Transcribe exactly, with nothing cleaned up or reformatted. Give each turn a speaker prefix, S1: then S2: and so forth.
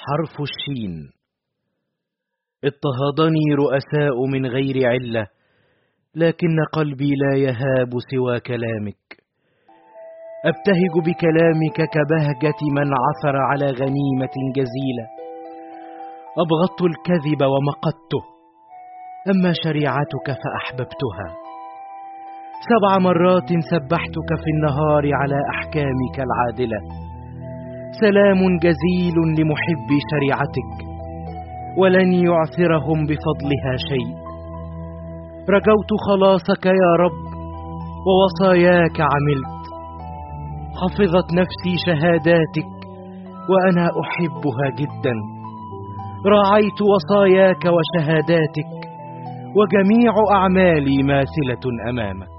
S1: حرف الشين. اضطهدني رؤساء من غير علة، لكن قلبي لا يهاب سوى كلامك. أبتهج بكلامك كبهجة من عثر على غنيمة جزيلة. أبغضت الكذب ومقته، أما شريعتك فأحببتها. سبع مرات سبحتك في النهار على أحكامك العادلة. سلام جزيل لمحبي شريعتك، ولن يعثرهم بفضلها شيء. رجوت خلاصك يا رب، ووصاياك عملت. حفظت نفسي شهاداتك، وأنا أحبها جدا. راعيت وصاياك وشهاداتك، وجميع أعمالي ماثلة أمامك.